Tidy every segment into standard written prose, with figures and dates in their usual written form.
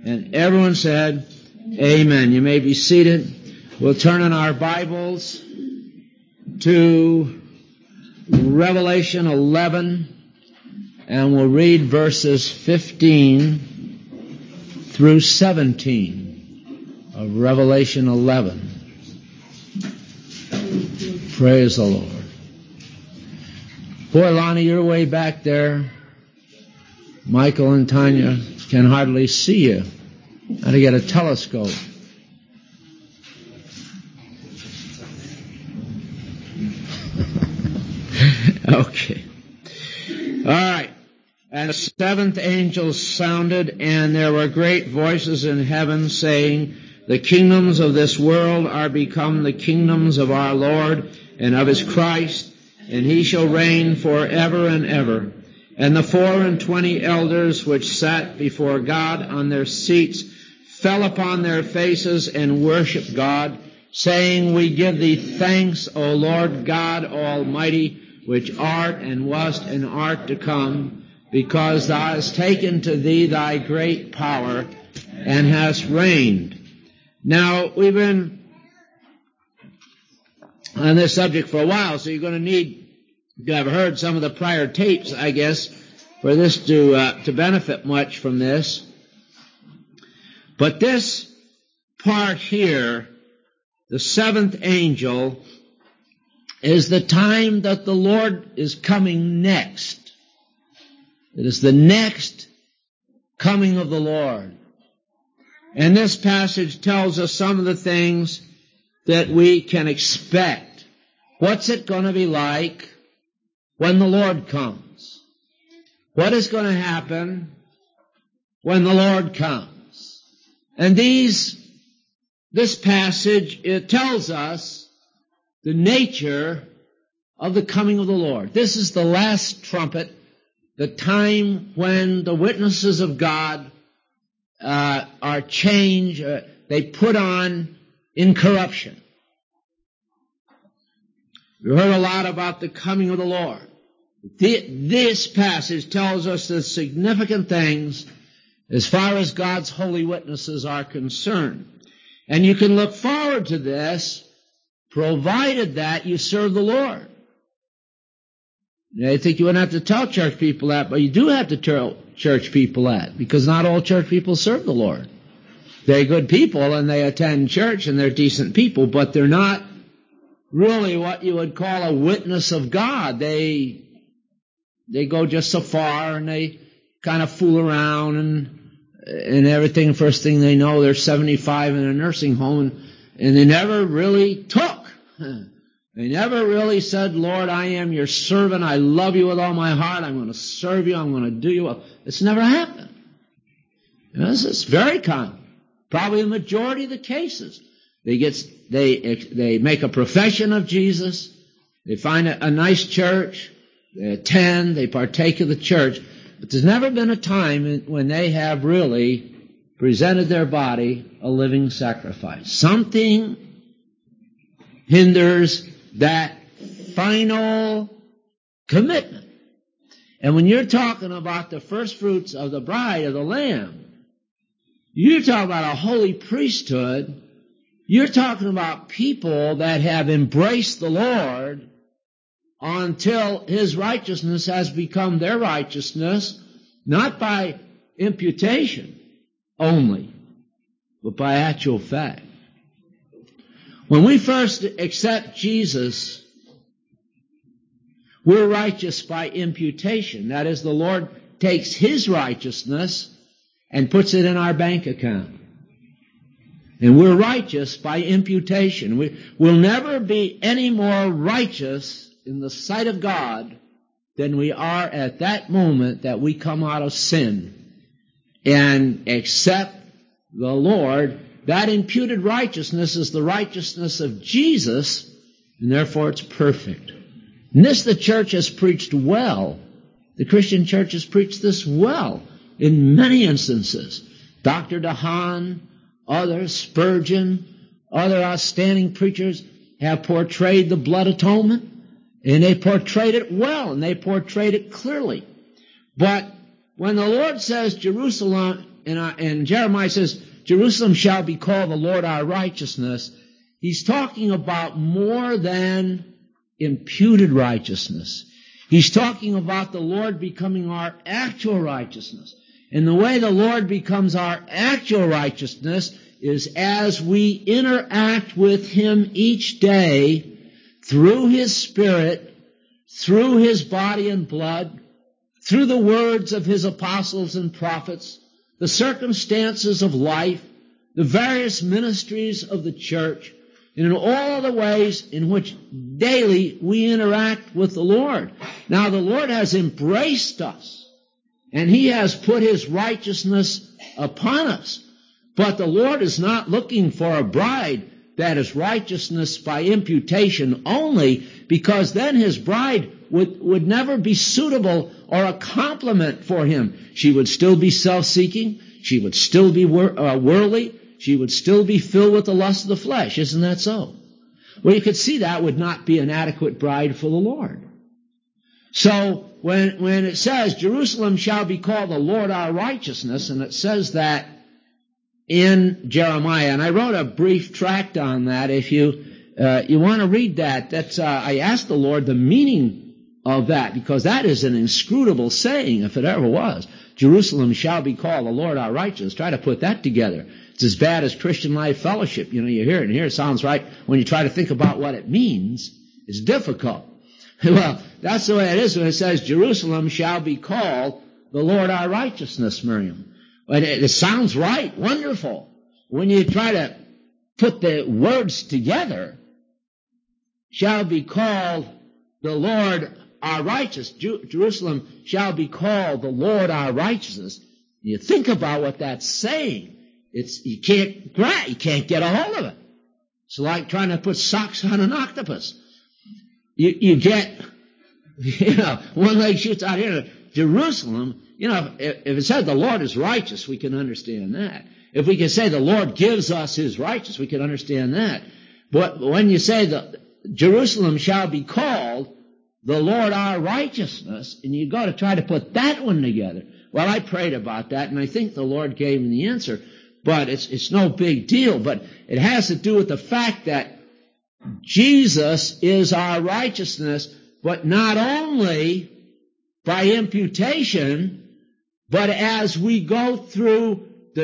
And everyone said, amen. You may be seated. We'll turn in our Bibles to Revelation 11, and we'll read verses 15 through 17 of Revelation 11. Praise the Lord. Boy, Lonnie, you're way back there. Michael and Tanya can hardly see you. How to get a telescope. Okay. All right. And the seventh angel sounded, and there were great voices in heaven saying, the kingdoms of this world are become the kingdoms of our Lord and of his Christ, and he shall reign forever and ever. And the 24 elders which sat before God on their seats fell upon their faces and worshipped God, saying, we give thee thanks, O Lord God Almighty, which art and wast and art to come, because thou hast taken to thee thy great power and hast reigned. Now, we've been on this subject for a while, so you're going to need to have heard some of the prior tapes, I guess, for this to benefit much from this. But this part here, the seventh angel, is the time that the Lord is coming next. It is the next coming of the Lord. And this passage tells us some of the things that we can expect. What's it going to be like when the Lord comes? What is going to happen when the Lord comes? And this passage, it tells us the nature of the coming of the Lord. This is the last trumpet, the time when the witnesses of God are changed, they put on incorruption. We heard a lot about the coming of the Lord. This passage tells us the significant things as far as God's holy witnesses are concerned. And you can look forward to this, provided that you serve the Lord. I think you wouldn't have to tell church people that, but you do have to tell church people that, because not all church people serve the Lord. They're good people, and they attend church, and they're decent people, but they're not really what you would call a witness of God. They go just so far, and they kind of fool around and everything. First thing they know, they're 75 in a nursing home, and they never really took. They never really said, Lord, I am your servant. I love you with all my heart. I'm going to serve you. I'm going to do you well. It's never happened. This is very common. Probably the majority of the cases. They make a profession of Jesus. They find a nice church. They attend. They partake of the church. But there's never been a time when they have really presented their body a living sacrifice. Something hinders that final commitment. And when you're talking about the first fruits of the bride of the Lamb, you're talking about a holy priesthood. You're talking about people that have embraced the Lord until his righteousness has become their righteousness, not by imputation only, but by actual fact. When we first accept Jesus, we're righteous by imputation. That is, the Lord takes his righteousness and puts it in our bank account. And we're righteous by imputation. We'll never be any more righteous in the sight of God than we are at that moment that we come out of sin and accept the Lord. That imputed righteousness is the righteousness of Jesus, and therefore it's perfect. And this the church has preached well. The Christian church has preached this well in many instances. Dr. DeHaan, others, Spurgeon, other outstanding preachers have portrayed the blood atonement, and they portrayed it well, and they portrayed it clearly. But when the Lord says Jerusalem and Jeremiah says, Jerusalem shall be called the Lord our righteousness, he's talking about more than imputed righteousness. He's talking about the Lord becoming our actual righteousness. And the way the Lord becomes our actual righteousness is as we interact with him each day through his Spirit, through his body and blood, through the words of his apostles and prophets, the circumstances of life, the various ministries of the church, and in all the ways in which daily we interact with the Lord. Now, the Lord has embraced us, and he has put his righteousness upon us. But the Lord is not looking for a bride that is righteousness by imputation only, because then his bride would never be suitable or a complement for him. She would still be self-seeking. She would still be worldly. She would still be filled with the lust of the flesh. Isn't that so? Well, you could see that would not be an adequate bride for the Lord. So when it says, Jerusalem shall be called the Lord our righteousness, and it says that in Jeremiah, and I wrote a brief tract on that. If you want to read that, I asked the Lord the meaning of that, because that is an inscrutable saying, if it ever was. Jerusalem shall be called the Lord our righteousness. Try to put that together. It's as bad as Christian Life Fellowship. You hear it, and here it sounds right. When you try to think about what it means, it's difficult. Well, that's the way it is when it says, Jerusalem shall be called the Lord our righteousness, Miriam. But it sounds right, wonderful. When you try to put the words together, shall be called the Lord our righteous. Jerusalem shall be called the Lord our righteousness. You think about what that's saying. You can't get a hold of it. It's like trying to put socks on an octopus. You get, one leg shoots out here. Jerusalem, if it said the Lord is righteous, we can understand that. If we can say the Lord gives us his righteousness, we can understand that. But when you say that Jerusalem shall be called the Lord our righteousness, and you go to try to put that one together. Well, I prayed about that, and I think the Lord gave me the answer. But it's no big deal. But it has to do with the fact that Jesus is our righteousness, but not only by imputation, but as we go through the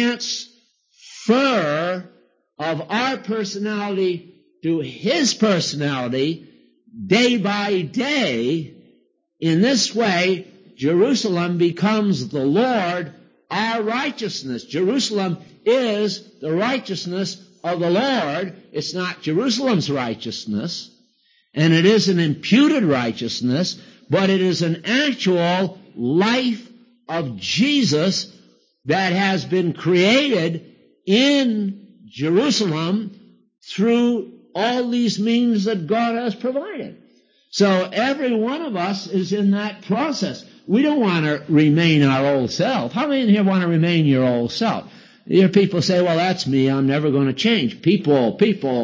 transfer of our personality to his personality day by day. In this way, Jerusalem becomes the Lord our righteousness. Jerusalem is the righteousness of the Lord. It's not Jerusalem's righteousness, and it is an imputed righteousness, but it is an actual life of Jesus that has been created in Jerusalem through all these means that God has provided. So every one of us is in that process. We don't want to remain our old self. How many in here want to remain your old self? You hear people say, well, that's me. I'm never going to change. People.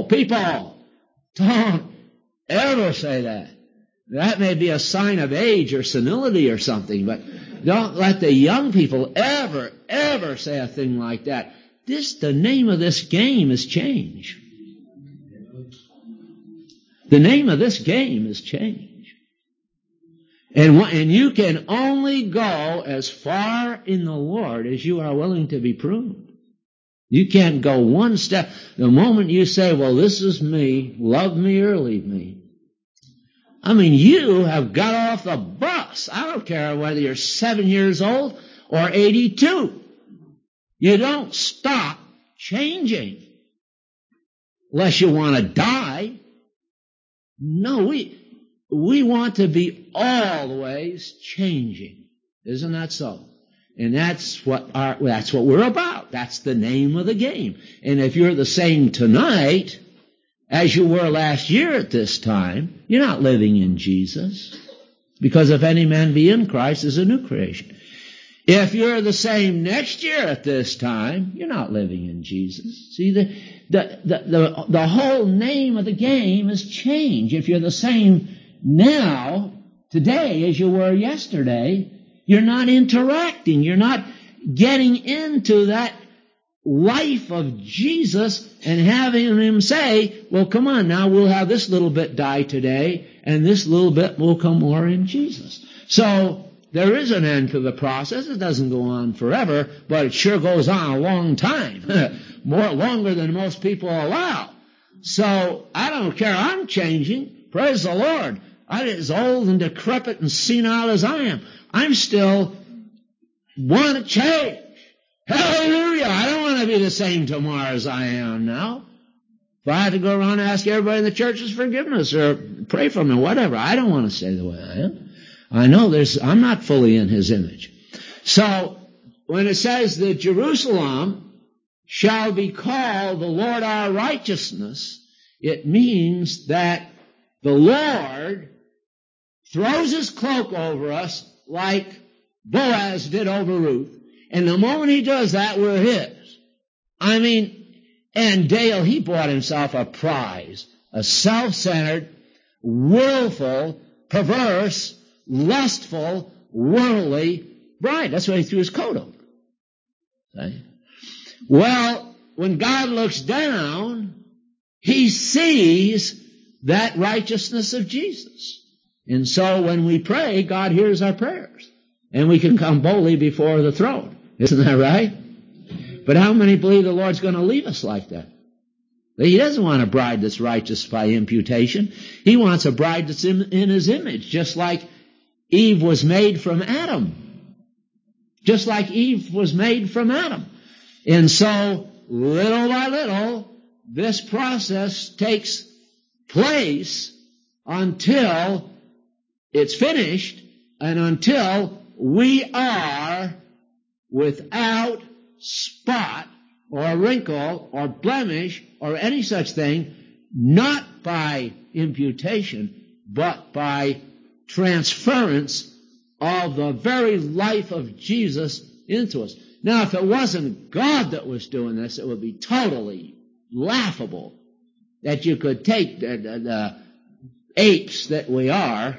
Don't ever say that. That may be a sign of age or senility or something, but don't let the young people ever say a thing like that. The name of this game is change. The name of this game is change. And you can only go as far in the Lord as you are willing to be pruned. You can't go one step. The moment you say, well, this is me, love me or leave me. I mean, you have got off the bus. I don't care whether you're 7 years old or 82. You don't stop changing unless you want to die. No, we want to be always changing. Isn't that so? And that's what we're about. That's the name of the game. And if you're the same tonight as you were last year at this time, you're not living in Jesus. Because if any man be in Christ, is a new creation. If you're the same next year at this time, you're not living in Jesus. See, the whole name of the game is change. If you're the same now, today, as you were yesterday, you're not interacting. You're not getting into that life of Jesus and having him say, well, come on now, we'll have this little bit die today, and this little bit will come more in Jesus. So there is an end to the process. It doesn't go on forever, but it sure goes on a long time, longer than most people allow. So I don't care. I'm changing. Praise the Lord. I'm as old and decrepit and senile as I am. I'm still want to change. Hallelujah. I don't want to be the same tomorrow as I am now. If I had to go around and ask everybody in the church's forgiveness or pray for me, whatever, I don't want to stay the way I am. I know I'm not fully in his image. So when it says that Jerusalem shall be called the Lord our righteousness, it means that the Lord throws his cloak over us like Boaz did over Ruth. And the moment he does that, we're his. I mean, and Dale, he bought himself a prize, a self-centered, willful, perverse, lustful, worldly bride. That's why he threw his coat over. Okay? Well, when God looks down, he sees that righteousness of Jesus. And so when we pray, God hears our prayers. And we can come boldly before the throne. Isn't that right? But how many believe the Lord's going to leave us like that? He doesn't want a bride that's righteous by imputation. He wants a bride that's in his image, just like Eve was made from Adam. Just like Eve was made from Adam. And so, little by little, this process takes place until it's finished and until we are without spot or wrinkle or blemish or any such thing, not by imputation, but by transference of the very life of Jesus into us. Now, if it wasn't God that was doing this, it would be totally laughable that you could take the apes that we are,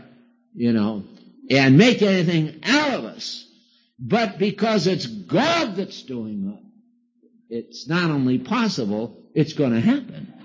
and make anything out of us. But because it's God that's doing it, it's not only possible, it's going to happen.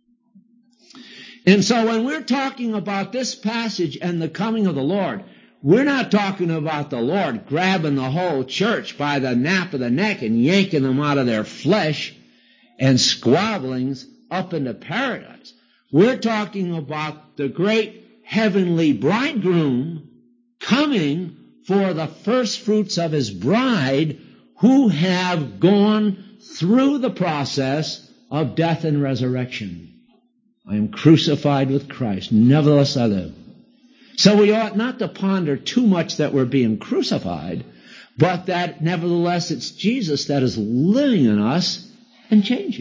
And so when we're talking about this passage and the coming of the Lord, we're not talking about the Lord grabbing the whole church by the nape of the neck and yanking them out of their flesh and squabblings up into paradise. We're talking about the great heavenly bridegroom coming for the first fruits of his bride who have gone through the process of death and resurrection. I am crucified with Christ, nevertheless I live. So we ought not to ponder too much that we're being crucified, but that nevertheless it's Jesus that is living in us and changing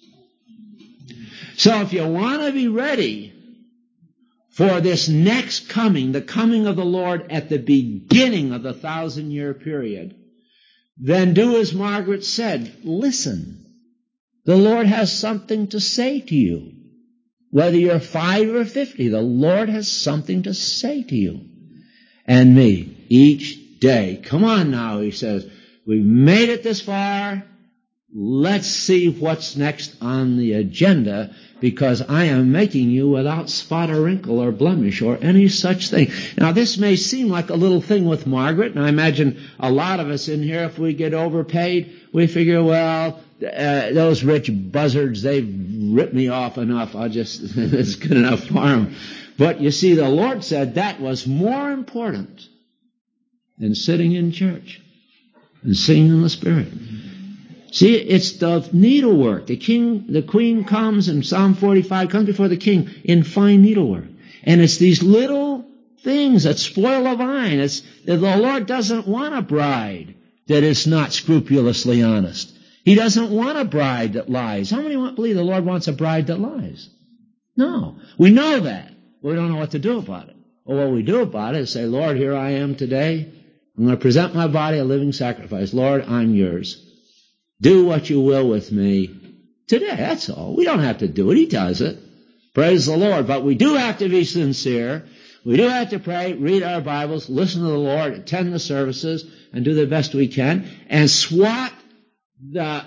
us. So if you want to be ready for this next coming, the coming of the Lord at the beginning of the 1,000-year period, then do as Margaret said, listen. The Lord has something to say to you. Whether you're 5 or 50, the Lord has something to say to you and me each day. Come on now, he says. We've made it this far. Let's see what's next on the agenda, because I am making you without spot or wrinkle or blemish or any such thing. Now, this may seem like a little thing with Margaret, and I imagine a lot of us in here, if we get overpaid, we figure, well, those rich buzzards, they've ripped me off enough. It's good enough for them. But you see, the Lord said that was more important than sitting in church and singing in the Spirit. See, it's the needlework. The queen comes in Psalm 45, comes before the king in fine needlework. And it's these little things that spoil the vine. The Lord doesn't want a bride that is not scrupulously honest. He doesn't want a bride that lies. How many believe the Lord wants a bride that lies? No. We know that. We don't know what to do about it. Well, what we do about it is say, Lord, here I am today. I'm going to present my body a living sacrifice. Lord, I'm yours. Do what you will with me today. That's all. We don't have to do it. He does it. Praise the Lord. But we do have to be sincere. We do have to pray, read our Bibles, listen to the Lord, attend the services, and do the best we can, and swat the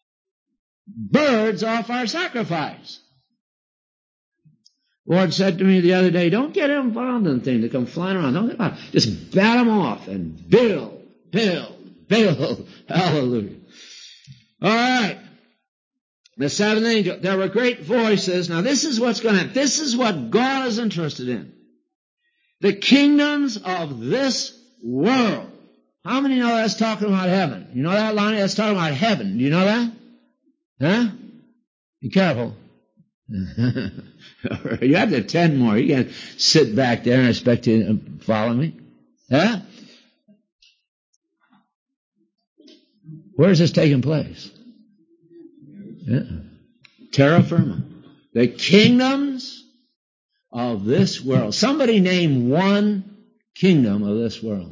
birds off our sacrifice. The Lord said to me the other day, don't get involved in things that come flying around. Don't get involved. Just bat them off and build. Hallelujah. All right. The seventh angel. There were great voices. Now this is what's going to happen. This is what God is interested in. The kingdoms of this world. How many know that's talking about heaven? You know that, Lonnie? That's talking about heaven. Do you know that? Huh? Be careful. You have to attend more. You can't sit back there and expect you to follow me. Huh? Where is this taking place? Yeah. Terra firma. The kingdoms of this world. Somebody name one kingdom of this world.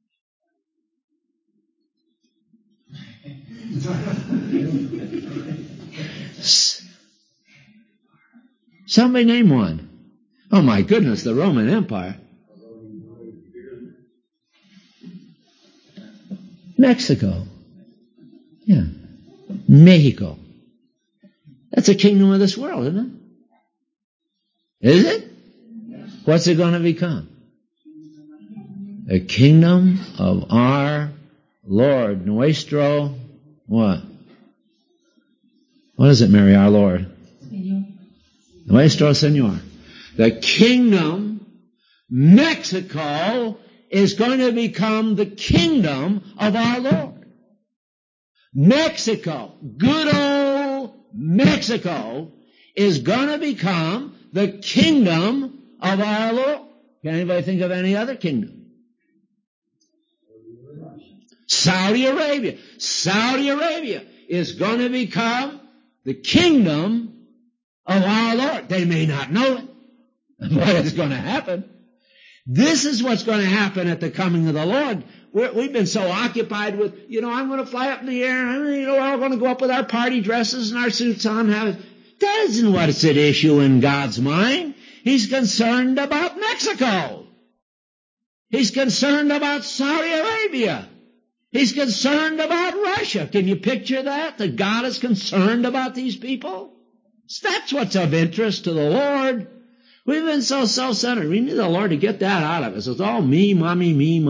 Somebody name one. Oh my goodness, the Roman Empire. Mexico. Yeah. Mexico. That's a kingdom of this world, isn't it? Is it? What's it going to become? The kingdom of our Lord. Nuestro, what? What is it, Mary, our Lord? Nuestro Señor. The kingdom, Mexico, is going to become the kingdom of our Lord. Mexico, good old Mexico, is going to become the kingdom of our Lord. Can anybody think of any other kingdom? Saudi Arabia. Saudi Arabia is going to become the kingdom of our Lord. They may not know it, but it's going to happen. This is what's going to happen at the coming of the Lord. We've been so occupied with, I'm going to fly up in the air, and, we're all going to go up with our party dresses and our suits on. That isn't what's at issue in God's mind. He's concerned about Mexico. He's concerned about Saudi Arabia. He's concerned about Russia. Can you picture that? That God is concerned about these people? That's what's of interest to the Lord. We've been so self-centered. We need the Lord to get that out of us. It's all me, mommy, me,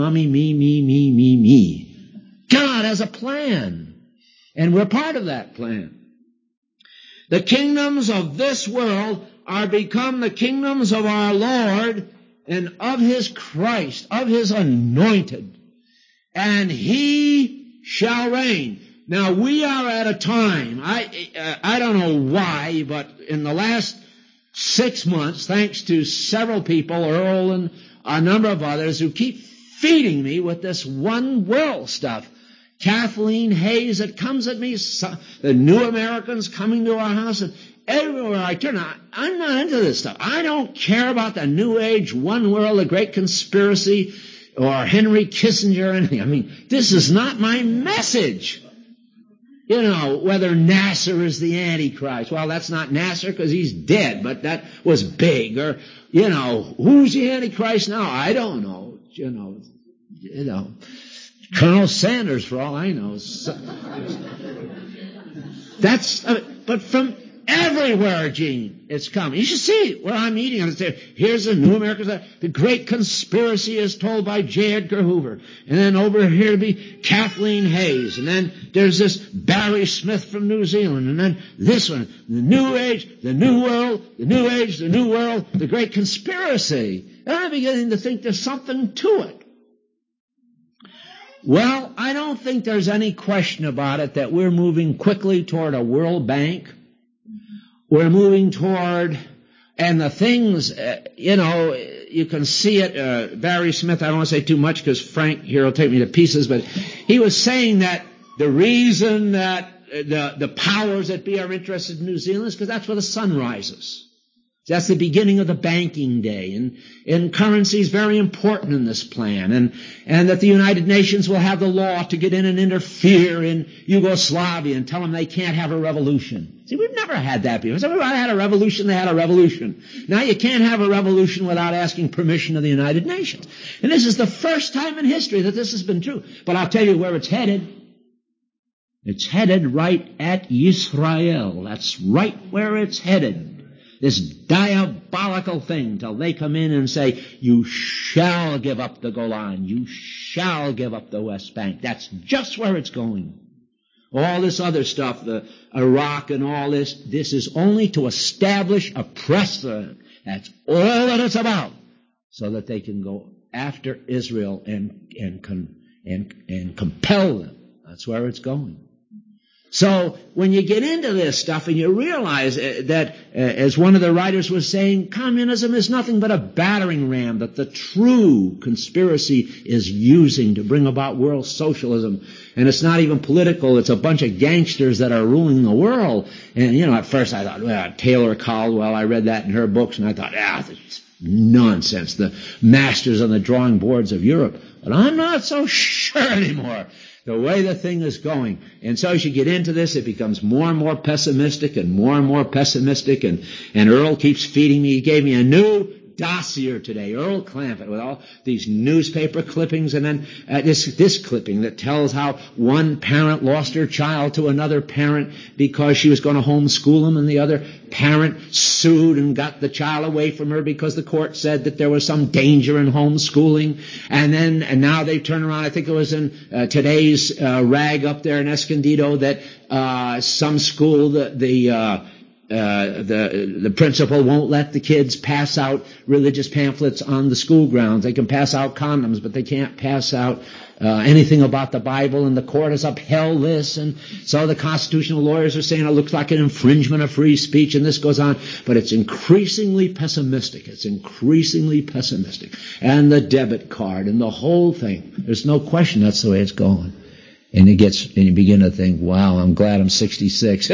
me. God has a plan, and we're part of that plan. The kingdoms of this world are become the kingdoms of our Lord and of His Christ, of His anointed, and He shall reign. Now, we are at a time, I don't know why, but in the last 6 months, thanks to several people, Earl and a number of others, who keep feeding me with this one world stuff. Kathleen Hayes, it comes at me, the New Americans coming to our house, and everywhere I turn, I'm not into this stuff. I don't care about the New Age, one world, the great conspiracy, or Henry Kissinger or anything. I mean, this is not my message. Whether Nasser is the Antichrist. Well, that's not Nasser because he's dead, but that was big. Or, who's the Antichrist now? I don't know. Colonel Sanders, for all I know. But from everywhere, Gene, it's coming. You should see where I'm eating. And here's the New Americans. The Great Conspiracy is told by J. Edgar Hoover. And then over here to be Kathleen Hayes. And then there's this Barry Smith from New Zealand. And then this one, the New Age, the New World, the New Age, the New World, the Great Conspiracy. And I'm beginning to think there's something to it. Well, I don't think there's any question about it that we're moving quickly toward a World Bank. We're moving toward, and the things, you can see it. Barry Smith, I don't want to say too much because Frank here will take me to pieces, but he was saying that the reason that the powers that be are interested in New Zealand is because that's where the sun rises. That's the beginning of the banking day. And currency is very important in this plan. And that the United Nations will have the law to get in and interfere in Yugoslavia and tell them they can't have a revolution. See, we've never had that before. If everybody had a revolution, they had a revolution. Now you can't have a revolution without asking permission of the United Nations. And this is the first time in history that this has been true. But I'll tell you where it's headed. It's headed right at Israel. That's right where it's headed. This diabolical thing till they come in and say, you shall give up the Golan. You shall give up the West Bank. That's just where it's going. All this other stuff, the Iraq and all this is only to establish a precedent. That's all that it's about. So that they can go after Israel and compel them. That's where it's going. So when you get into this stuff and you realize that, as one of the writers was saying, communism is nothing but a battering ram that the true conspiracy is using to bring about world socialism. And it's not even political. It's a bunch of gangsters that are ruling the world. And, at first I thought, well, Taylor Caldwell, I read that in her books, and I thought, that's nonsense. The masters on the drawing boards of Europe. But I'm not so sure anymore. The way the thing is going. And so as you get into this, it becomes more and more pessimistic and more pessimistic. And Earl keeps feeding me. He gave me a new dossier today, Earl Clampett, with all these newspaper clippings, and then this clipping that tells how one parent lost her child to another parent because she was going to homeschool him, and the other parent sued and got the child away from her because the court said that there was some danger in homeschooling. And now they turn around, I think it was in today's rag up there in Escondido, that some school, the principal won't let the kids pass out religious pamphlets on the school grounds. They can pass out condoms, but they can't pass out anything about the Bible, and the court has upheld this. And so the constitutional lawyers are saying it looks like an infringement of free speech, and this goes on. But it's increasingly pessimistic. It's increasingly pessimistic. And the debit card and the whole thing. There's no question that's the way it's going. And you begin to think, wow, I'm glad I'm 66.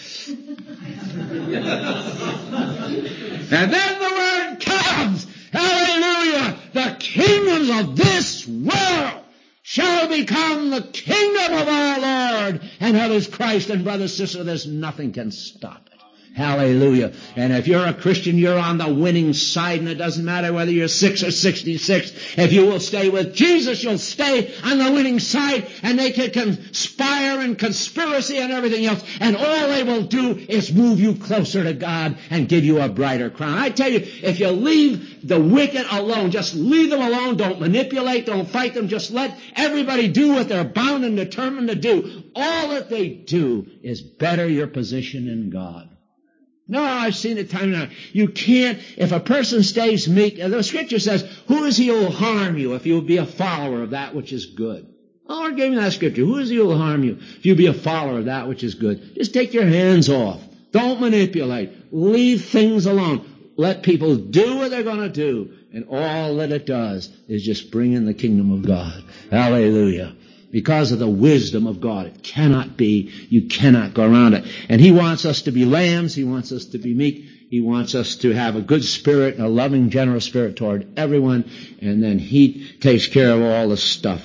And then the word comes, hallelujah, the kingdoms of this world shall become the kingdom of our Lord and of His Christ. And brother, sister, there's nothing can stop it. Hallelujah. And if you're a Christian, you're on the winning side, and it doesn't matter whether you're 6 or 66. If you will stay with Jesus, you'll stay on the winning side, and they can conspire and conspiracy and everything else, and all they will do is move you closer to God and give you a brighter crown. I tell you, if you leave the wicked alone, just leave them alone, don't manipulate, don't fight them, just let everybody do what they're bound and determined to do. All that they do is better your position in God. No, I've seen it time and time. You can't, if a person stays meek, the scripture says, who is he who will harm you if you will be a follower of that which is good? The Lord gave me that scripture. Who is he who will harm you if you be a follower of that which is good? Just take your hands off. Don't manipulate. Leave things alone. Let people do what they're going to do. And all that it does is just bring in the kingdom of God. Hallelujah. Because of the wisdom of God. It cannot be. You cannot go around it. And He wants us to be lambs. He wants us to be meek. He wants us to have a good spirit and a loving, generous spirit toward everyone. And then He takes care of all the stuff.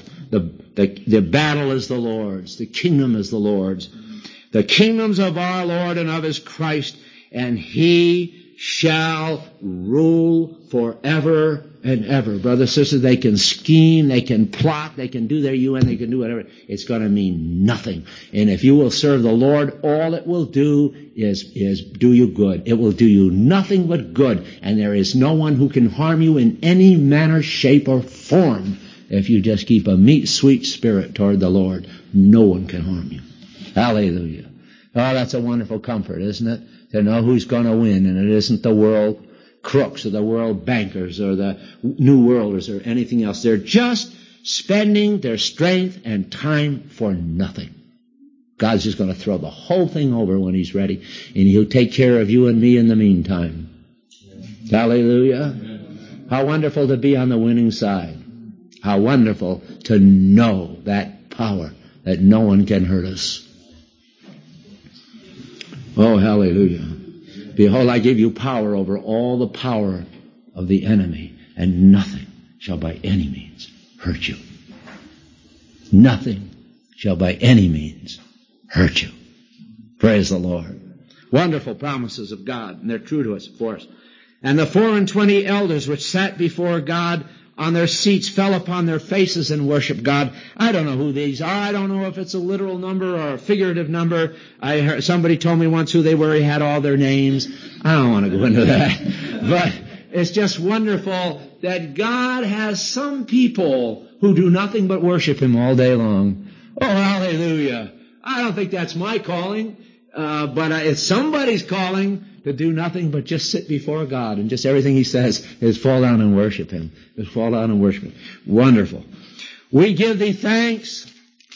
The battle is the Lord's. The kingdom is the Lord's. The kingdoms of our Lord and of His Christ. And He shall rule forever and ever. Brothers, sisters, they can scheme, they can plot, they can do their UN, they can do whatever. It's going to mean nothing. And if you will serve the Lord, all it will do is do you good. It will do you nothing but good. And there is no one who can harm you in any manner, shape, or form if you just keep a meek, sweet spirit toward the Lord. No one can harm you. Hallelujah. Oh, that's a wonderful comfort, isn't it? To know who's going to win, and it isn't the world crooks or the world bankers or the New Worlders or anything else. They're just spending their strength and time for nothing. God's just going to throw the whole thing over when He's ready, and He'll take care of you and me in the meantime. Hallelujah. How wonderful to be on the winning side. How wonderful to know that power, that no one can hurt us. Oh, hallelujah. Behold, I give you power over all the power of the enemy, and nothing shall by any means hurt you. Nothing shall by any means hurt you. Praise the Lord. Wonderful promises of God, and they're true to us, of course. And the 24 elders which sat before God on their seats fell upon their faces and worshiped God. I don't know who these are. I don't know if it's a literal number or a figurative number. I heard somebody told me once who they were. He had all their names. I don't want to go into that. But it's just wonderful that God has some people who do nothing but worship Him all day long. Oh, hallelujah. I don't think that's my calling, but it's somebody's calling to do nothing but just sit before God, and just everything He says is fall down and worship Him. Just fall down and worship Him. Wonderful. We give Thee thanks,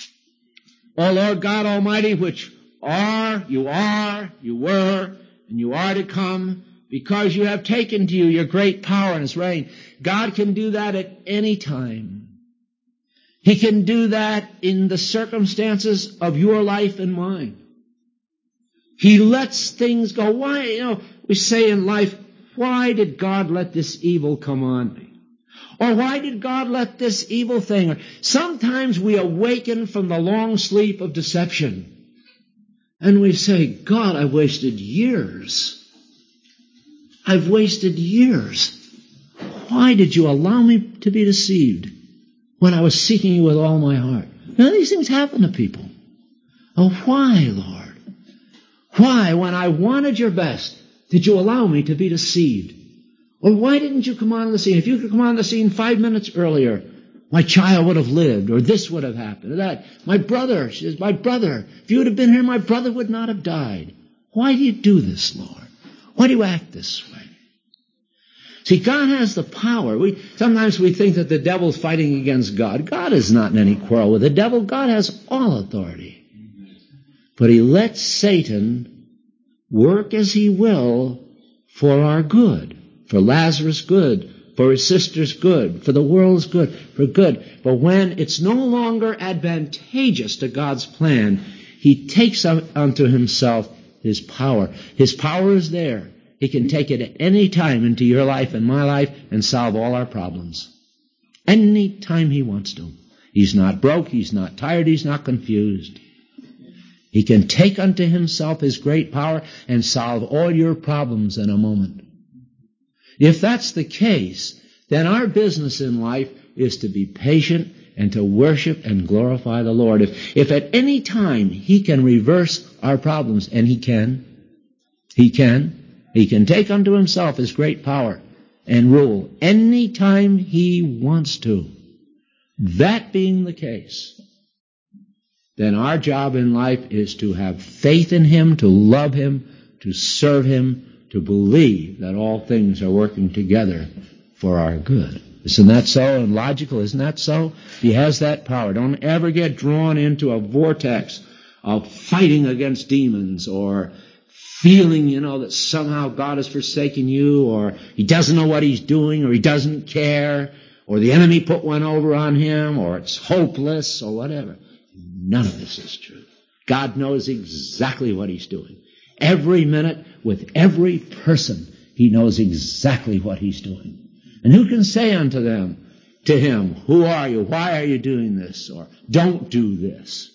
O Lord God Almighty, which are, you were, and you are to come, because you have taken to you your great power and His reign. God can do that at any time. He can do that in the circumstances of your life and mine. He lets things go. Why, we say in life, why did God let this evil come on me? Or why did God let this evil thing? Or sometimes we awaken from the long sleep of deception, and we say, God, I've wasted years. I've wasted years. Why did you allow me to be deceived when I was seeking you with all my heart? These things happen to people. Oh, why, Lord? Why, when I wanted your best, did you allow me to be deceived? Or why didn't you come on the scene? If you could come on the scene 5 minutes earlier, my child would have lived, or this would have happened, or that. My brother, she says, my brother, if you would have been here, my brother would not have died. Why do you do this, Lord? Why do you act this way? See, God has the power. Sometimes we think that the devil's fighting against God. God is not in any quarrel with the devil. God has all authority. But He lets Satan work as he will for our good, for Lazarus' good, for his sister's good, for the world's good, for good. But when it's no longer advantageous to God's plan, He takes unto Himself His power. His power is there. He can take it at any time into your life and my life and solve all our problems. Any time He wants to. He's not broke, He's not tired, He's not confused. He can take unto Himself His great power and solve all your problems in a moment. If that's the case, then our business in life is to be patient and to worship and glorify the Lord. If at any time He can reverse our problems, and He can take unto Himself His great power and rule any time He wants to. That being the case, then our job in life is to have faith in Him, to love Him, to serve Him, to believe that all things are working together for our good. Isn't that so? And logical, isn't that so? He has that power. Don't ever get drawn into a vortex of fighting against demons, or feeling, that somehow God has forsaken you, or He doesn't know what He's doing, or He doesn't care, or the enemy put one over on him, or it's hopeless, or whatever. None of this is true. God knows exactly what He's doing. Every minute, with every person, He knows exactly what He's doing. And who can say unto Him, who are you? Why are you doing this? Or don't do this?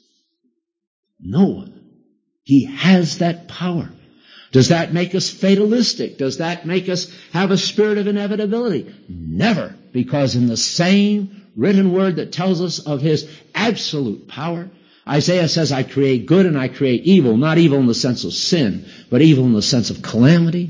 No one. He has that power. Does that make us fatalistic? Does that make us have a spirit of inevitability? Never, because in the same written word that tells us of His absolute power, Isaiah says, I create good and I create evil, not evil in the sense of sin, but evil in the sense of calamity.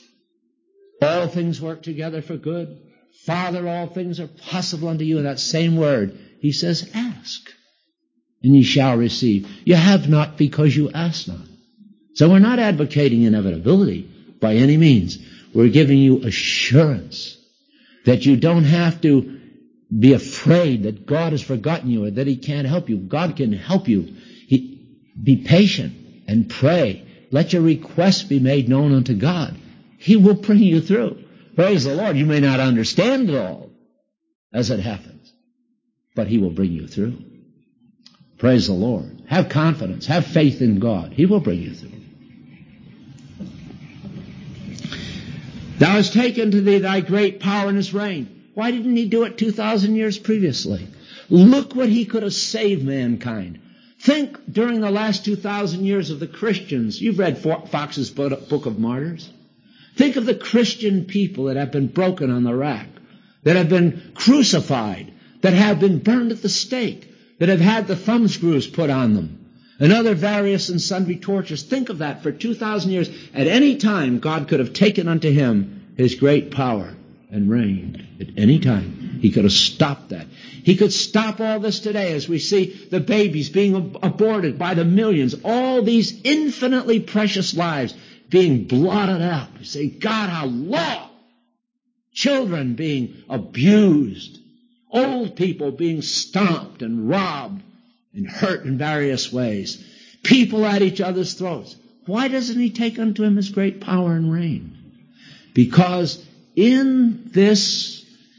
All things work together for good. Father, all things are possible unto you. In that same word, He says, ask, and ye shall receive. You have not because you ask not. So we're not advocating inevitability by any means. We're giving you assurance that you don't have to be afraid that God has forgotten you or that He can't help you. God can help you. Be patient and pray. Let your requests be made known unto God. He will bring you through. Praise the Lord. You may not understand it all as it happens, but He will bring you through. Praise the Lord. Have confidence. Have faith in God. He will bring you through. Thou hast taken to thee thy great power and his reign. Why didn't he do it 2,000 years previously? Look what he could have saved mankind. Think during the last 2,000 years of the Christians. You've read Fox's Book of Martyrs. Think of the Christian people that have been broken on the rack, that have been crucified, that have been burned at the stake, that have had the thumb screws put on them, and other various and sundry tortures. Think of that for 2,000 years. At any time, God could have taken unto him his great power and reigned. At any time, he could have stopped that. He could stop all this today as we see the babies being aborted by the millions, all these infinitely precious lives being blotted out. You say, God, how long? Children being abused, old people being stomped and robbed and hurt in various ways, people at each other's throats. Why doesn't he take unto him his great power and reign? Because in this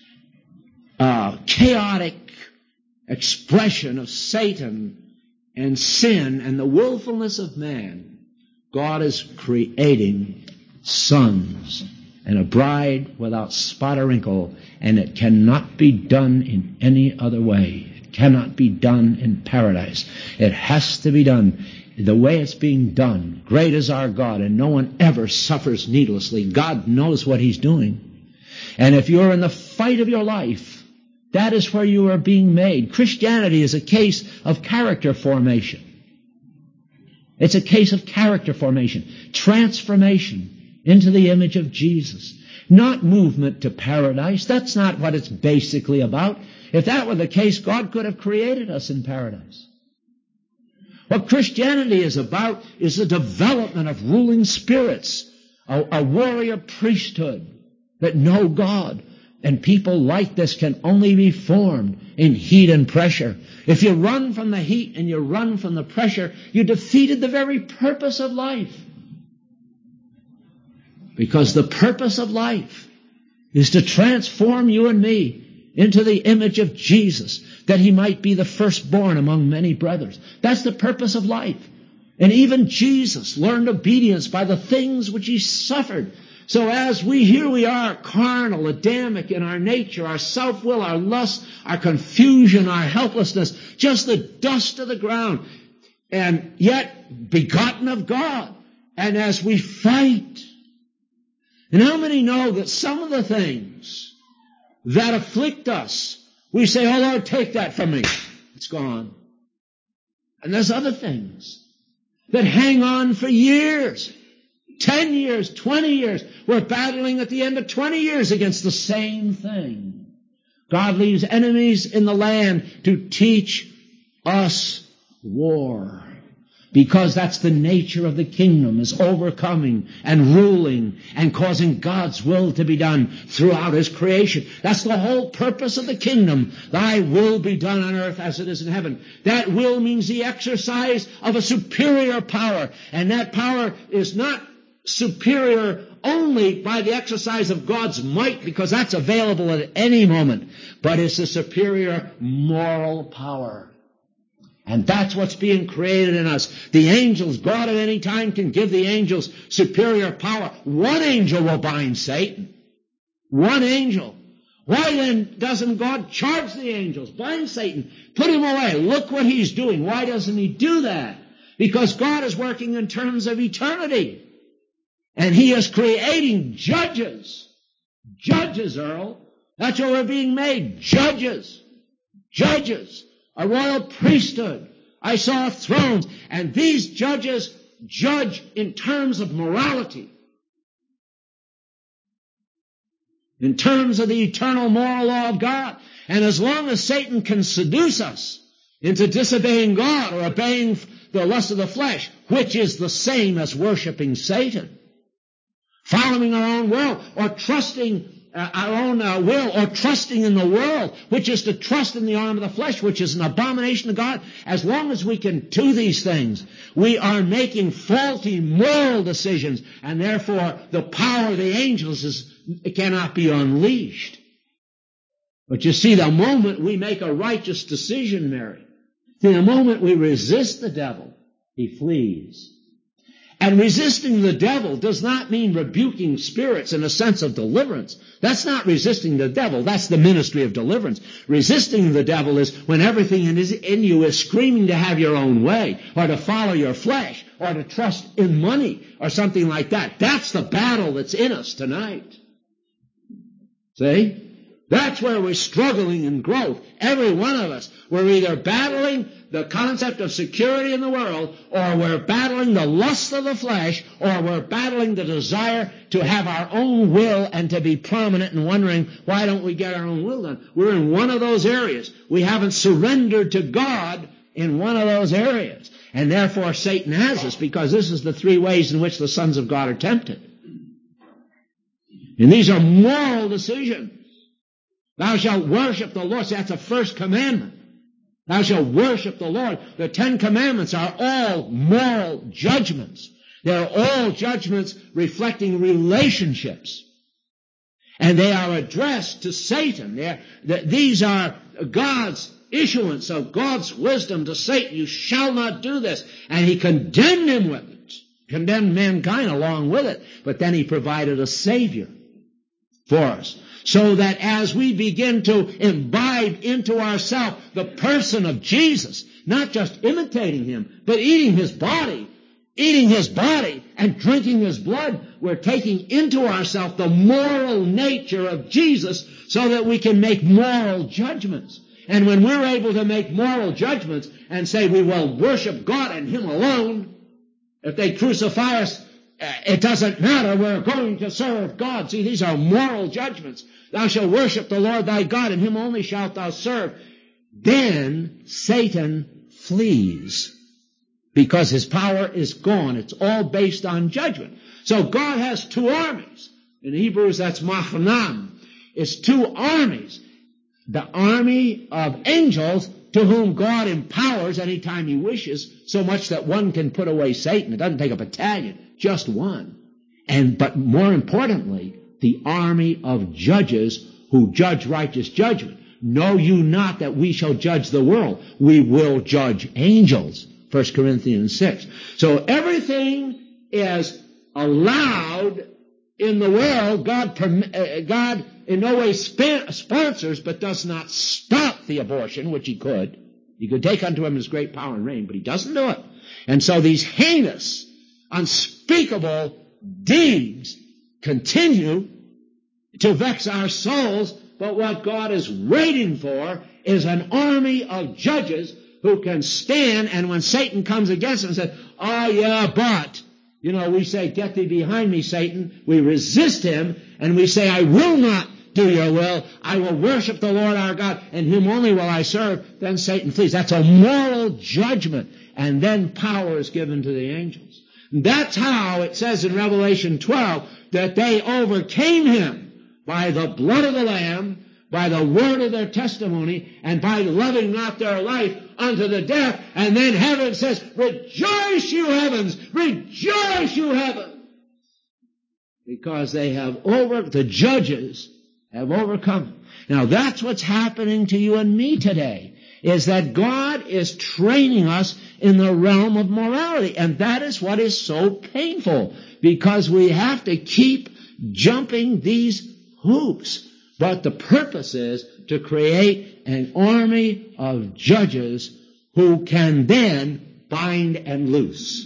chaotic expression of Satan and sin and the willfulness of man, God is creating sons and a bride without spot or wrinkle, and it cannot be done in any other way. It cannot be done in paradise. It has to be done the way it's being done. Great is our God, and no one ever suffers needlessly. God knows what he's doing. And if you're in the fight of your life, that is where you are being made. Christianity is a case of character formation. It's a case of character formation, transformation into the image of Jesus. Not movement to paradise. That's not what it's basically about. If that were the case, God could have created us in paradise. What Christianity is about is the development of ruling spirits, a warrior priesthood that know God. And people like this can only be formed in heat and pressure. If you run from the heat and you run from the pressure, you defeated the very purpose of life. Because the purpose of life is to transform you and me into the image of Jesus, that he might be the firstborn among many brothers. That's the purpose of life. And even Jesus learned obedience by the things which he suffered. So as here we are, carnal, Adamic in our nature, our self-will, our lust, our confusion, our helplessness, just the dust of the ground, and yet begotten of God. And as we fight, and how many know that some of the things that afflict us, we say, oh Lord, take that from me. It's gone. And there's other things that hang on for years. 10 years, 20 years. We're battling at the end of 20 years against the same thing. God leaves enemies in the land to teach us war. Because that's the nature of the kingdom, is overcoming and ruling and causing God's will to be done throughout his creation. That's the whole purpose of the kingdom. Thy will be done on earth as it is in heaven. That will means the exercise of a superior power. And that power is not superior only by the exercise of God's might, because that's available at any moment, but it's a superior moral power. And that's what's being created in us. The angels, God at any time can give the angels superior power. One angel will bind Satan. One angel. Why then doesn't God charge the angels? Bind Satan. Put him away. Look what he's doing. Why doesn't he do that? Because God is working in terms of eternity. And he is creating judges. Judges, Earl. That's what we're being made. Judges. Judges. A royal priesthood. I saw thrones. And these judges judge in terms of morality. In terms of the eternal moral law of God. And as long as Satan can seduce us into disobeying God or obeying the lust of the flesh, which is the same as worshiping Satan, following our own will, or trusting our own will, or trusting in the world, which is to trust in the arm of the flesh, which is an abomination to God. As long as we can do these things, we are making faulty moral decisions, and therefore the power of the angels cannot be unleashed. But you see, the moment we make a righteous decision, Mary, the moment we resist the devil, he flees. And resisting the devil does not mean rebuking spirits in a sense of deliverance. That's not resisting the devil. That's the ministry of deliverance. Resisting the devil is when everything in you is screaming to have your own way, or to follow your flesh, or to trust in money, or something like that. That's the battle that's in us tonight. See? That's where we're struggling in growth. Every one of us. We're either battling the concept of security in the world, or we're battling the lust of the flesh, or we're battling the desire to have our own will and to be prominent and wondering, why don't we get our own will done? We're in one of those areas. We haven't surrendered to God in one of those areas. And therefore Satan has us, because this is the three ways in which the sons of God are tempted. And these are moral decisions. Thou shalt worship the Lord. See, that's the first commandment. Thou shalt worship the Lord. The 10 Commandments are all moral judgments. They're all judgments reflecting relationships. And they are addressed to Satan. These are God's issuance of God's wisdom to Satan. You shall not do this. And he condemned him with it. Condemned mankind along with it. But then he provided a Savior for us. So that as we begin to imbibe into ourselves the person of Jesus, not just imitating him, but eating his body and drinking his blood, we're taking into ourselves the moral nature of Jesus so that we can make moral judgments. And when we're able to make moral judgments and say we will worship God and him alone, if they crucify us, it doesn't matter, we're going to serve God. See, these are moral judgments. Thou shalt worship the Lord thy God, and him only shalt thou serve. Then Satan flees, because his power is gone. It's all based on judgment. So God has two armies. In Hebrews, that's machanam. It's two armies. The army of angels, to whom God empowers anytime he wishes, so much that one can put away Satan. It doesn't take a battalion, just one. But more importantly, the army of judges who judge righteous judgment. Know you not that we shall judge the world? We will judge angels. 1 Corinthians 6. So everything is allowed in the world. God in no way sponsors, but does not stop the abortion, which he could. He could take unto him his great power and reign, but he doesn't do it. And so these heinous, unspeakable deeds continue to vex our souls, but what God is waiting for is an army of judges who can stand, and when Satan comes against them and says, oh yeah, but, we say, get thee behind me, Satan. We resist him, and we say, I will not do your will. I will worship the Lord our God, and him only will I serve. Then Satan flees. That's a moral judgment. And then power is given to the angels. That's how it says in Revelation 12 that they overcame him by the blood of the Lamb, by the word of their testimony, and by loving not their life unto the death. And then heaven says, rejoice, you heavens! Rejoice, you heavens! Because the judges have overcome. Now that's what's happening to you and me today, is that God is training us in the realm of morality. And that is what is so painful, because we have to keep jumping these hoops. But the purpose is to create an army of judges who can then bind and loose.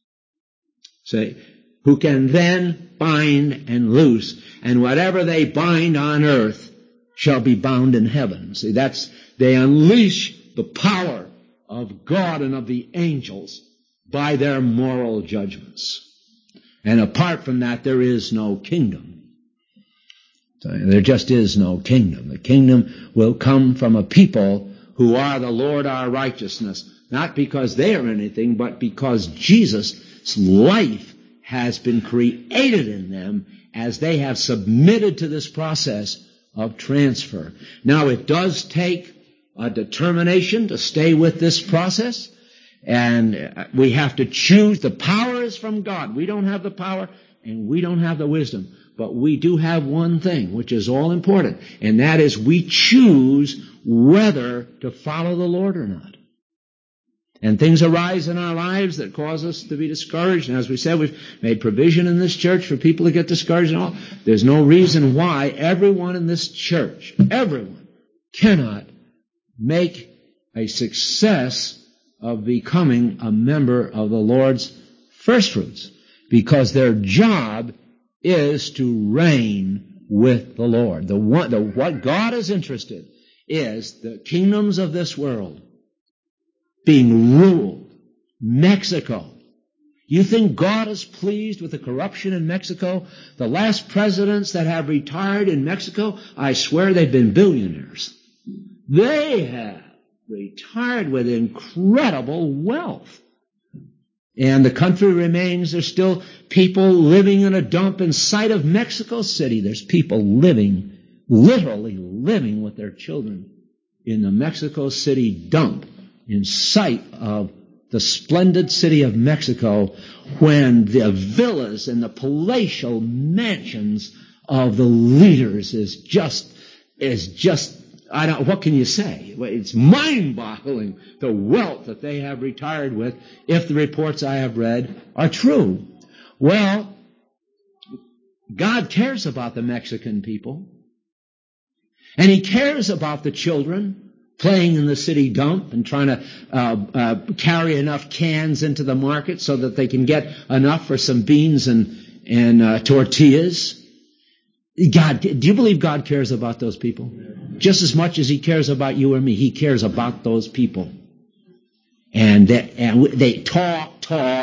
Who can then bind and loose. And whatever they bind on earth shall be bound in heaven. See, they unleash the power of God and of the angels by their moral judgments. And apart from that, there is no kingdom. There just is no kingdom. The kingdom will come from a people who are the Lord our righteousness, not because they are anything, but because Jesus' life has been created in them as they have submitted to this process of transfer. Now, it does take a determination to stay with this process, and we have to choose. The power is from God. We don't have the power, and we don't have the wisdom. But we do have one thing, which is all important, and that is we choose whether to follow the Lord or not. And things arise in our lives that cause us to be discouraged. And as we said, we've made provision in this church for people to get discouraged and all. There's no reason why everyone in this church, everyone, cannot make a success of becoming a member of the Lord's first fruits. Because their job is to reign with the Lord. What God is interested is the kingdoms of this world being ruled. Mexico. You think God is pleased with the corruption in Mexico? The last presidents that have retired in Mexico, I swear they've been billionaires. They have retired with incredible wealth. And the country remains, there's still people living in a dump in sight of Mexico City. There's people living, literally living with their children in the Mexico City dump in sight of the splendid city of Mexico, when the villas and the palatial mansions of the leaders is just, what can you say? It's mind-boggling, the wealth that they have retired with, if the reports I have read are true. Well, God cares about the Mexican people, and He cares about the children playing in the city dump and trying to carry enough cans into the market so that they can get enough for some beans and tortillas. God, do you believe God cares about those people? Just as much as He cares about you or me. He cares about those people. And they talk.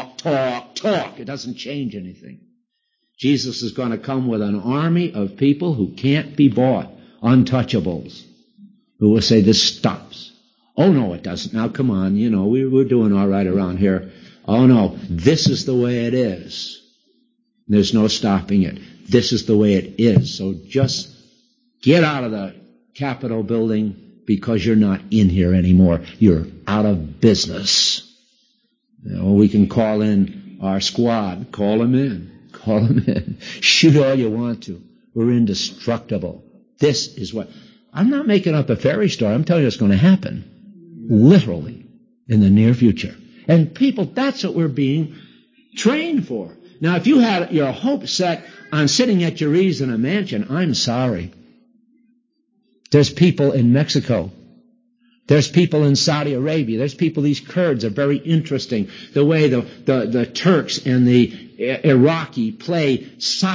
It doesn't change anything. Jesus is going to come with an army of people who can't be bought, untouchables, who will say, this stops. Oh, no, it doesn't. Now, come on, we're doing all right around here. Oh, no, this is the way it is. There's no stopping it. This is the way it is. So just get out of the Capitol building, because you're not in here anymore. You're out of business. We can call in our squad. Call them in. Shoot all you want to. We're indestructible. This is what... I'm not making up a fairy story. I'm telling you what's going to happen. Literally. In the near future. And people, that's what we're being trained for. Now, if you had your hope set on sitting at your ease in a mansion, I'm sorry. There's people in Mexico. There's people in Saudi Arabia. There's people, these Kurds are very interesting. The way the Turks and the Iraqi play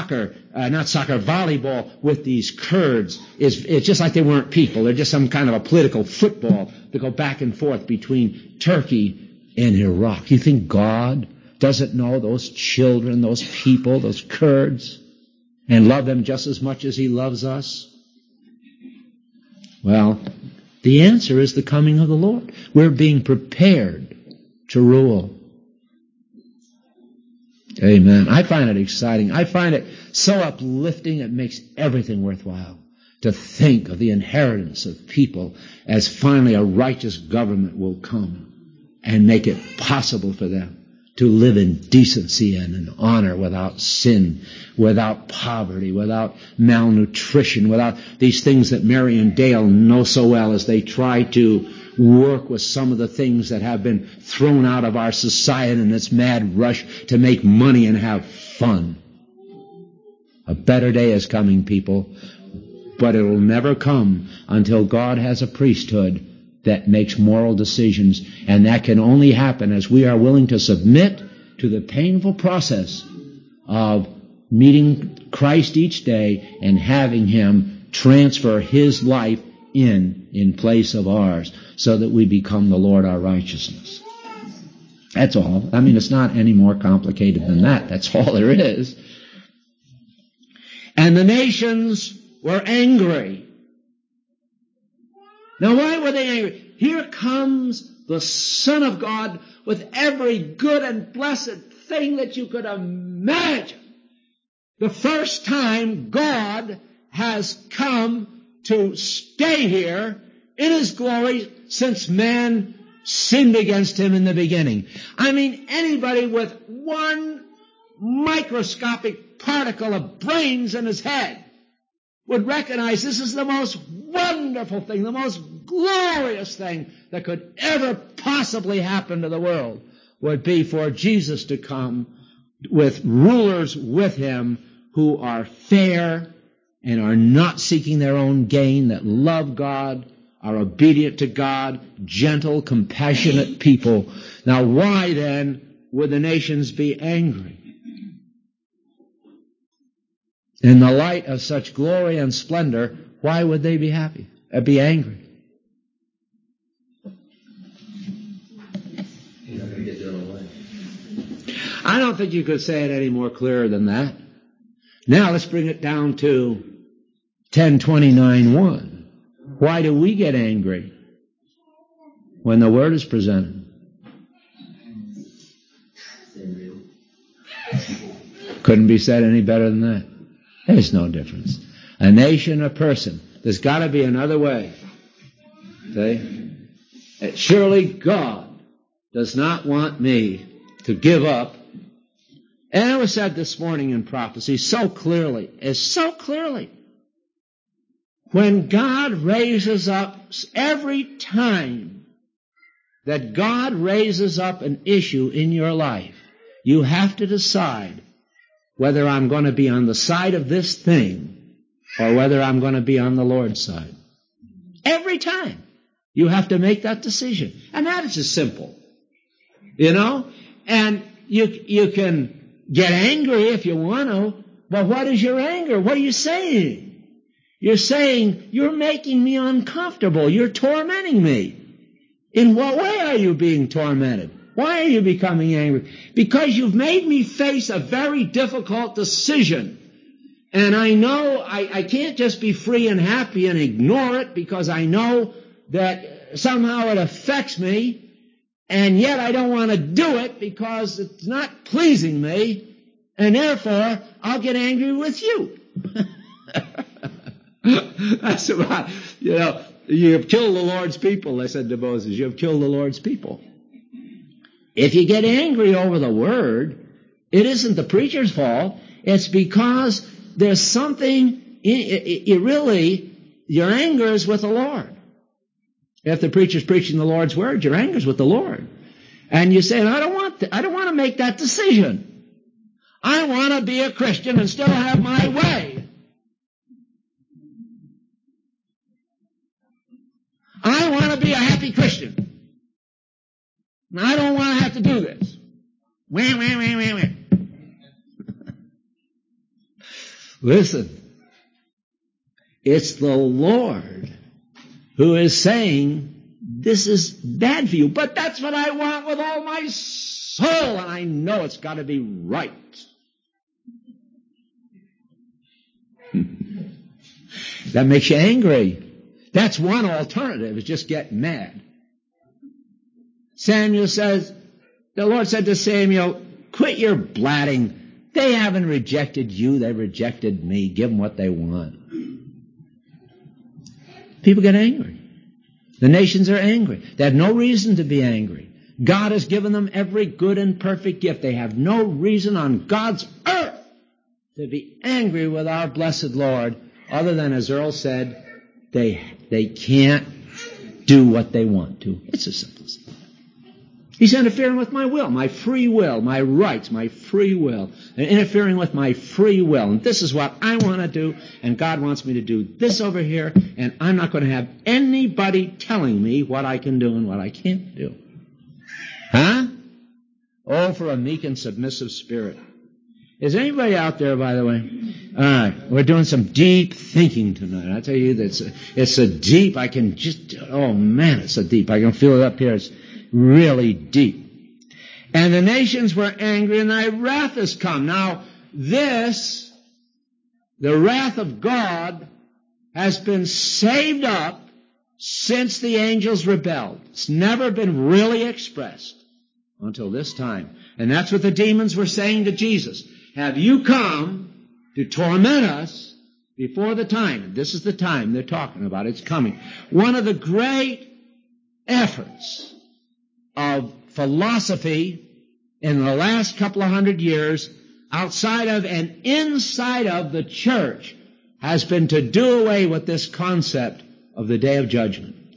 volleyball with these Kurds. It's just like they weren't people. They're just some kind of a political football that go back and forth between Turkey and Iraq. You think God doesn't know those children, those people, those Kurds, and love them just as much as He loves us? Well, the answer is the coming of the Lord. We're being prepared to rule. Amen. I find it exciting. I find it so uplifting, it makes everything worthwhile to think of the inheritance of people as finally a righteous government will come and make it possible for them to live in decency and in honor, without sin, without poverty, without malnutrition, without these things that Mary and Dale know so well as they try to work with some of the things that have been thrown out of our society in its mad rush to make money and have fun. A better day is coming, people, but it will never come until God has a priesthood that makes moral decisions, and that can only happen as we are willing to submit to the painful process of meeting Christ each day and having Him transfer His life in place of ours, so that we become the Lord our righteousness. That's all. I mean, it's not any more complicated than that. That's all there is. And the nations were angry. Now, why were they angry? Here comes the Son of God with every good and blessed thing that you could imagine. The first time God has come to stay here in His glory since man sinned against Him in the beginning. I mean, anybody with one microscopic particle of brains in his head would recognize this is the most wonderful thing, the most glorious thing that could ever possibly happen to the world would be for Jesus to come with rulers with him who are fair and are not seeking their own gain, that love God, are obedient to God, gentle, compassionate people. Now, why then would the nations be angry? In the light of such glory and splendor, why would they be happy? Be angry? You're not going to get their own way. I don't think you could say it any more clear than that. Now let's bring it down to 10:29:1. Why do we get angry when the Word is presented? Couldn't be said any better than that. There's no difference. A nation, a person. There's got to be another way. See? Surely God does not want me to give up. And it was said this morning in prophecy so clearly, when God raises up, every time that God raises up an issue in your life, you have to decide whether I'm going to be on the side of this thing or whether I'm going to be on the Lord's side. Every time you have to make that decision. And that is just simple. You know? And you can get angry if you want to, but what is your anger? What are you saying? You're saying, you're making me uncomfortable. You're tormenting me. In what way are you being tormented? Why are you becoming angry? Because you've made me face a very difficult decision. And I know I can't just be free and happy and ignore it because I know that somehow it affects me. And yet I don't want to do it because it's not pleasing me. And therefore, I'll get angry with you. That's about, you have killed the Lord's people, they said to Moses. You have killed the Lord's people. If you get angry over the Word, it isn't the preacher's fault. It's because there's something, your anger is with the Lord. If the preacher's preaching the Lord's Word, your anger is with the Lord. And you say, I don't want to make that decision. I want to be a Christian and still have my way. I want to be a happy Christian. I don't want to have to do this. Wah, wah, wah, wah, wah. Listen, it's the Lord who is saying, this is bad for you, but that's what I want with all my soul, and I know it's got to be right. That makes you angry. That's one alternative, is just get mad. Samuel says, the Lord said to Samuel, quit your blatting. They haven't rejected you, they rejected me. Give them what they want. People get angry. The nations are angry. They have no reason to be angry. God has given them every good and perfect gift. They have no reason on God's earth to be angry with our blessed Lord, other than, as Earl said, they can't do what they want to. It's as simple as that. He's interfering with my will, my free will, my rights, my free will, and interfering with my free will. And this is what I want to do, and God wants me to do this over here, and I'm not going to have anybody telling me what I can do and what I can't do. Huh? Oh, for a meek and submissive spirit. Is anybody out there, by the way? All right, we're doing some deep thinking tonight. I tell you, it's so deep, I can just, oh man, it's so deep. I can feel it up here. It's really deep. And the nations were angry, and thy wrath has come. Now, the wrath of God has been saved up since the angels rebelled. It's never been really expressed until this time. And that's what the demons were saying to Jesus. Have you come to torment us before the time? This is the time they're talking about. It's coming. One of the great efforts of philosophy in the last couple of 100 years, outside of and inside of the church, has been to do away with this concept of the day of judgment.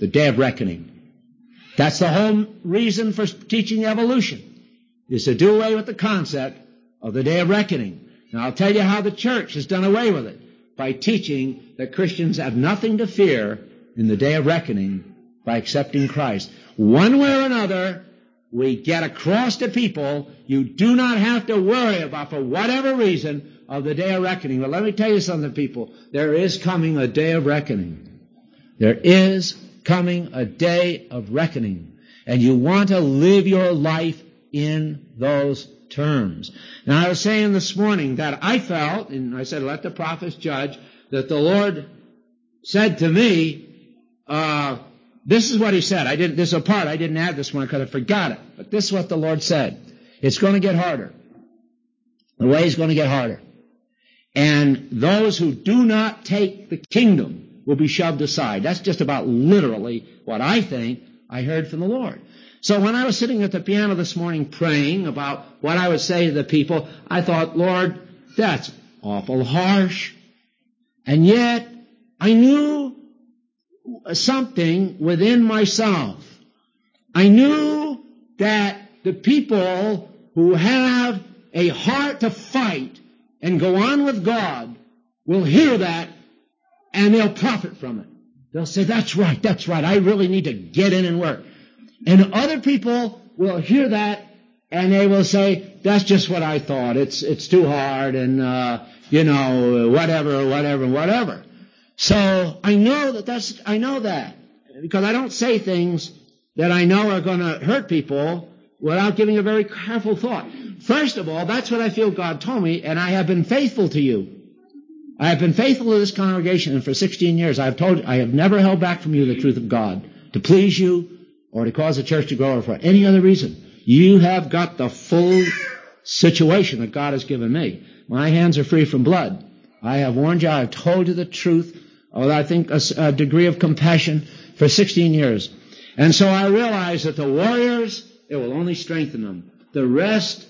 the day of reckoning. That's the whole reason for teaching evolution, is to do away with the concept of the day of reckoning. Now I'll tell you how the church has done away with it, by teaching that Christians have nothing to fear in the day of reckoning by accepting Christ. One way or another, we get across to people, you do not have to worry about, for whatever reason, of the day of reckoning. But let me tell you something, people. There is coming a day of reckoning. There is coming a day of reckoning. And you want to live your life in those terms. Now, I was saying this morning that I felt, and I said, let the prophets judge, that the Lord said to me, this is what He said. This is a part I didn't add this morning because I forgot it. But this is what the Lord said. It's going to get harder. The way is going to get harder. And those who do not take the kingdom will be shoved aside. That's just about literally what I think I heard from the Lord. So when I was sitting at the piano this morning praying about what I would say to the people, I thought, Lord, that's awful harsh. And yet, I knew something within myself. I knew that the people who have a heart to fight and go on with God will hear that and they'll profit from it. They'll say, that's right, I really need to get in and work. And other people will hear that and they will say, that's just what I thought. It's too hard and, whatever. So I know that because I don't say things that I know are going to hurt people without giving a very careful thought. First of all, that's what I feel God told me, and I have been faithful to you. I have been faithful to this congregation, and for 16 years I have never held back from you the truth of God to please you or to cause the church to grow or for any other reason. You have got the full situation that God has given me. My hands are free from blood. I have warned you. I have told you the truth with, I think, a degree of compassion for 16 years. And so I realize that the warriors, it will only strengthen them. The rest,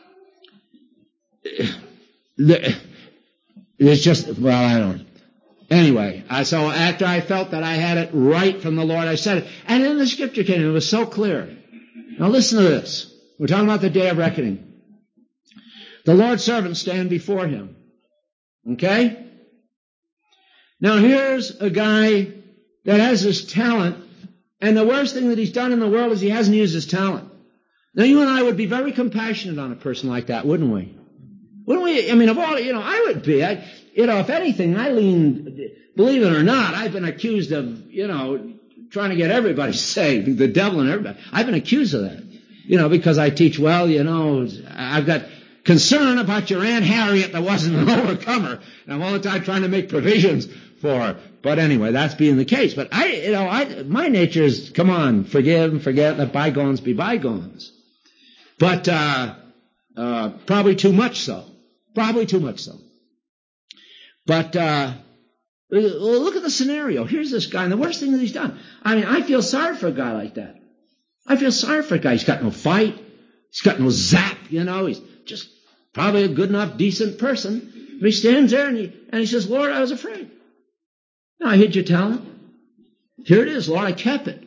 it's just, well, I don't know. Anyway, so after I felt that I had it right from the Lord, I said it. And then the scripture came, and it was so clear. Now listen to this. We're talking about the day of reckoning. The Lord's servants stand before Him. Okay? Now here's a guy that has his talent, and the worst thing that he's done in the world is he hasn't used his talent. Now you and I would be very compassionate on a person like that, wouldn't we? Wouldn't we? I mean, of all, I would be. If anything, I lean, believe it or not, I've been accused of, trying to get everybody saved, the devil and everybody. I've been accused of that, because I teach well, I've got concern about your Aunt Harriet that wasn't an overcomer, and I'm all the time trying to make provisions for her. But anyway, that's being the case. But my nature is, come on, forgive and forget, let bygones be bygones. But probably too much so. But look at the scenario. Here's this guy, and the worst thing that he's done. I mean, I feel sorry for a guy like that. I feel sorry for a guy. He's got no fight. He's got no zap, He's just probably a good enough, decent person. But he stands there and he says, Lord, I was afraid. Now, I hid your talent. Here it is, Lord, I kept it.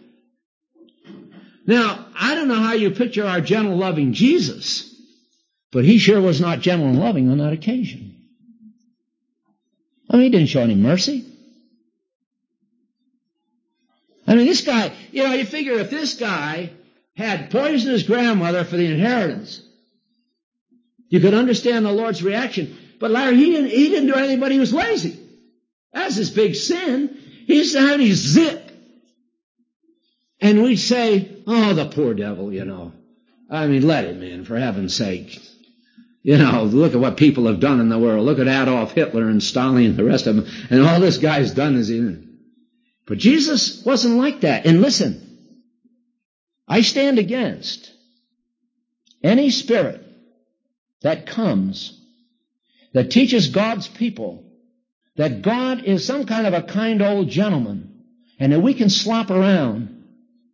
Now, I don't know how you picture our gentle, loving Jesus, but He sure was not gentle and loving on that occasion. I mean, He didn't show any mercy. I mean, this guy, you figure if this guy had poisoned his grandmother for the inheritance, you could understand the Lord's reaction. But Larry, he didn't do anything, but he was lazy. That's his big sin. He used to have any zip. And we'd say, oh, the poor devil, I mean, let him in, for heaven's sake. Look at what people have done in the world. Look at Adolf Hitler and Stalin and the rest of them. And all this guy's done is But Jesus wasn't like that. And listen, I stand against any spirit that comes that teaches God's people that God is some kind of a kind old gentleman and that we can slop around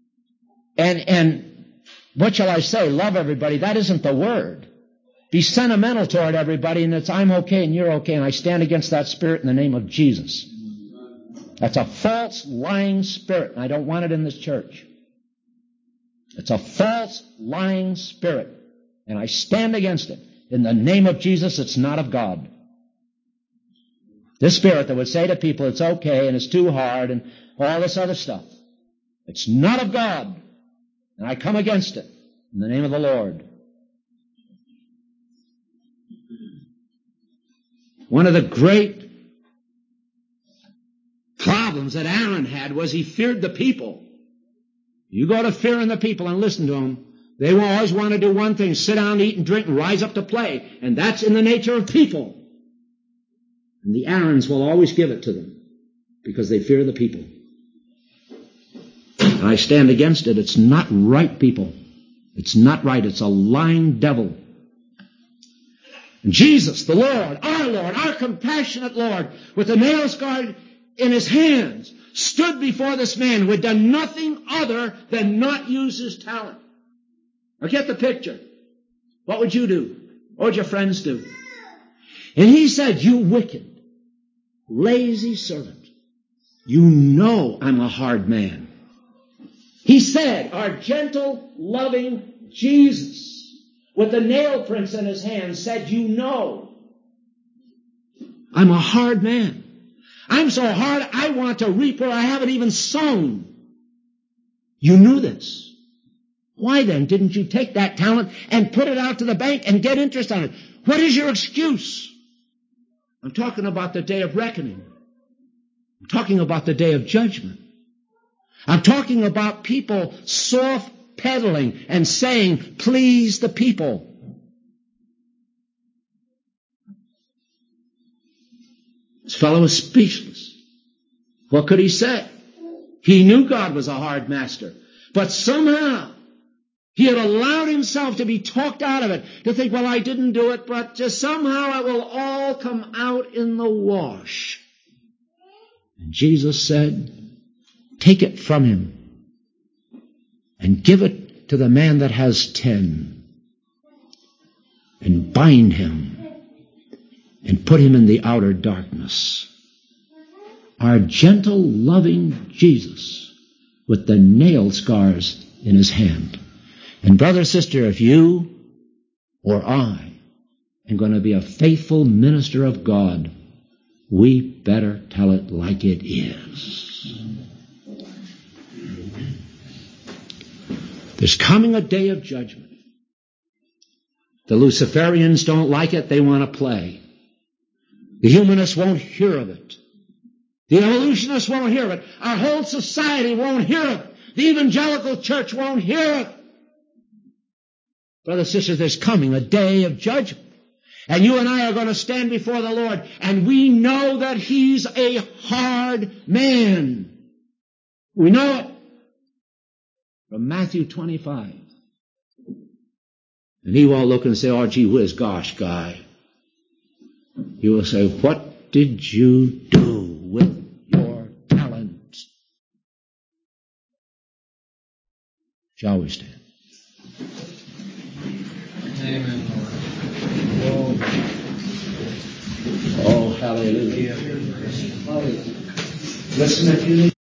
and what shall I say, love everybody. That isn't the word. Be sentimental toward everybody and it's I'm okay and you're okay, and I stand against that spirit in the name of Jesus. That's a false, lying spirit, and I don't want it in this church. It's a false, lying spirit, and I stand against it. In the name of Jesus, it's not of God. This spirit that would say to people it's okay and it's too hard and all this other stuff, it's not of God, and I come against it in the name of the Lord. One of the great problems that Aaron had was he feared the people. You go to fearing the people and listen to them, they will always want to do one thing, sit down, eat and drink, and rise up to play. And that's in the nature of people. And the Aarons will always give it to them because they fear the people. And I stand against it. It's not right, people. It's not right. It's a lying devil. And Jesus, the Lord, our compassionate Lord, with a nail scar in his hands, stood before this man who had done nothing other than not use his talent. Now get the picture. What would you do? What would your friends do? And he said, you wicked, lazy servant, you know I'm a hard man. He said, our gentle, loving Jesus, with the nail prints in his hand, said, you know I'm a hard man. I'm so hard I want to reap where I haven't even sown. You knew this. Why then didn't you take that talent and put it out to the bank and get interest on it? What is your excuse? I'm talking about the day of reckoning. I'm talking about the day of judgment. I'm talking about people soft pedaling and saying, please the people. This fellow was speechless. What could he say? He knew God was a hard master, but somehow he had allowed himself to be talked out of it, to think, well, I didn't do it, but just somehow it will all come out in the wash. And Jesus said, take it from him and give it to the man that has 10 and bind him and put him in the outer darkness. Our gentle, loving Jesus with the nail scars in his hand. And brother, sister, if you or I am going to be a faithful minister of God, we better tell it like it is. There's coming a day of judgment. The Luciferians don't like it. They want to play. The humanists won't hear of it. The evolutionists won't hear of it. Our whole society won't hear of it. The evangelical church won't hear of it. Brothers and sisters, there's coming a day of judgment. And you and I are going to stand before the Lord, and we know that he's a hard man. We know it from Matthew 25. And he won't look and say, oh, gee whiz, gosh, guy. He will say, what did you do with your talent? Shall we stand? Amen, Lord. Oh, hallelujah. Listen, if you need